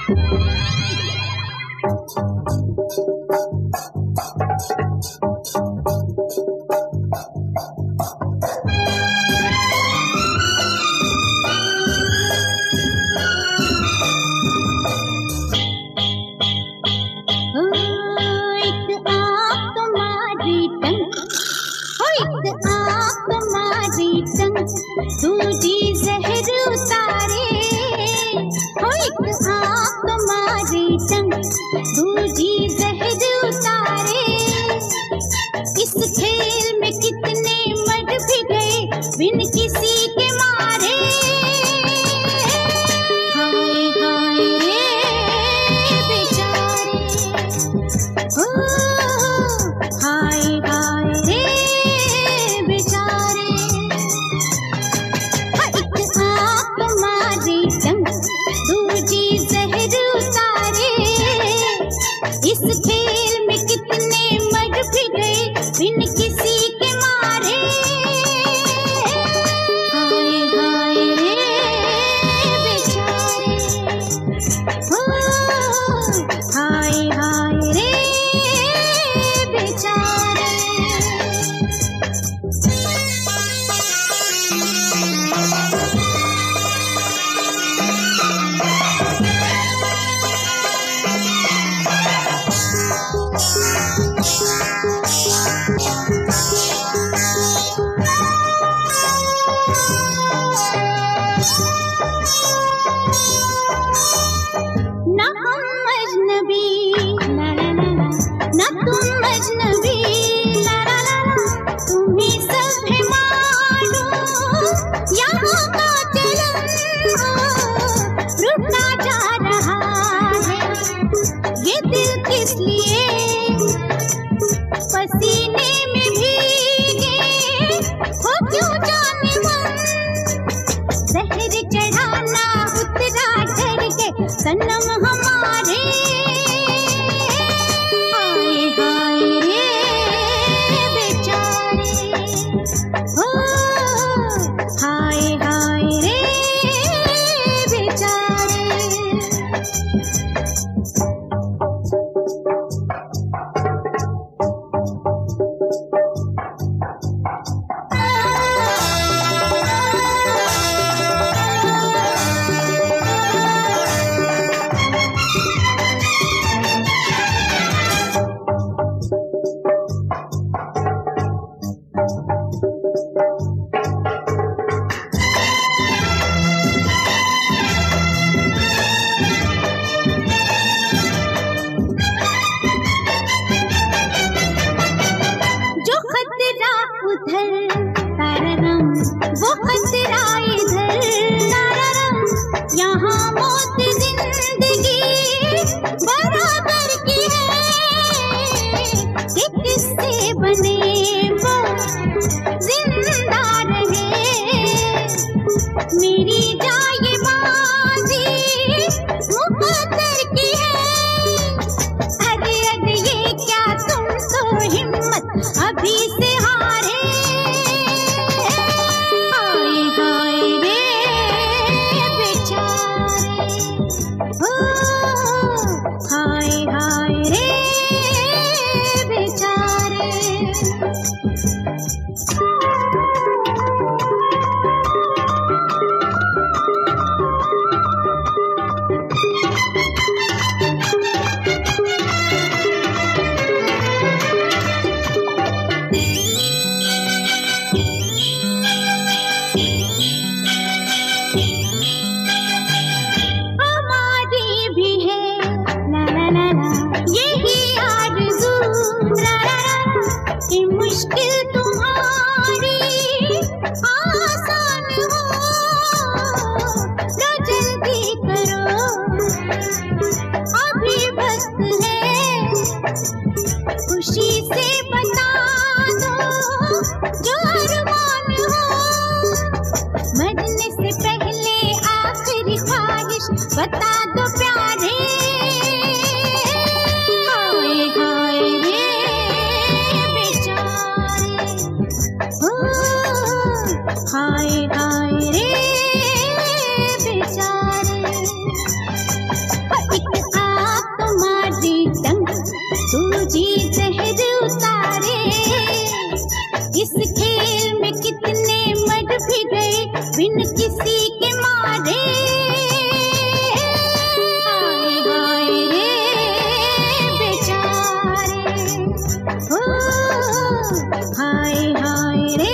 दूजी जहर उतारे, हो एक आँख तुम्हारी तंग, दूजी जहर उतारे। इस खेल में कितने मर भी गए बिन किसी के मारे। हाय हाय बेचारे, हो हाय हाय रे बेचारे। दूजी जहर उतारे, इस खेल में कितने मर भी गए बिन किसी के मारे। हाय हाय रे बेचारे, हो हाय हाय रे बेचारे। ना हम अजनबी ला ला ला ला, ना तुम अजनबी ला ला ला ला, तुम्हें सब है मालूम यहाँ का चलन रुकता जा रहा है। ये दिल किस लिए पसीने में भीगे हो क्यों जाने मन, जहर चढ़ाना उतरा डर के सनम हमारे। हाय हाय रे बेचारे, हो हाय हाय रे बेचारे। जो खतरा उधर ताररम, वो खतरा इधर ताररम, यहाँ मौत जिंदगी बराबर की है। कि किससे बने वो जिंदा रहे, मेरी जाए बाजी मुकद्दर की है। अरे अरे ये क्या तुम तो हिम्मत अभी से हारे। हाय हाय रे बेचारे, हो हाय हाय रे बेचारे। हमारी भी है ला ला ला ला, यही आरज़ू ला ला ला, कि मुश्किल तुम्हारी आसान हो। तो जल्दी करो अभी वक्त है, खुशी से बता दो जो अरमान हो। मरने से पहले आखिरी ख्वाहिश बता दो प्यारे। हाय हाय रे बेचारे, हो हाय हाय रे बेचारे। में कितने मर भी गए बिन किसी के मारे। हाय हाय रे बेचारे, ओ हाय हाय रे